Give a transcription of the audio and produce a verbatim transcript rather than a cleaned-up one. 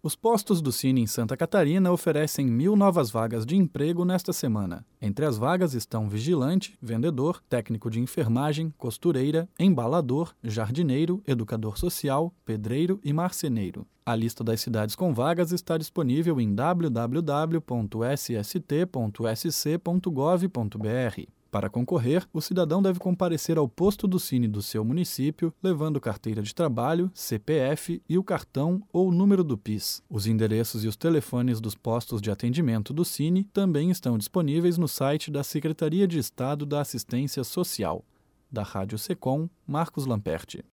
Os postos do Cine em Santa Catarina oferecem mil novas vagas de emprego nesta semana. Entre as vagas estão vigilante, vendedor, técnico de enfermagem, costureira, embalador, jardineiro, educador social, pedreiro e marceneiro. A lista das cidades com vagas está disponível em w w w ponto s s t ponto s c ponto gov ponto b r. Para concorrer, o cidadão deve comparecer ao posto do Cine do seu município, levando carteira de trabalho, C P F e o cartão ou número do P I S. Os endereços e os telefones dos postos de atendimento do Cine também estão disponíveis no site da Secretaria de Estado da Assistência Social. Da Rádio Secom, Marcos Lamperti.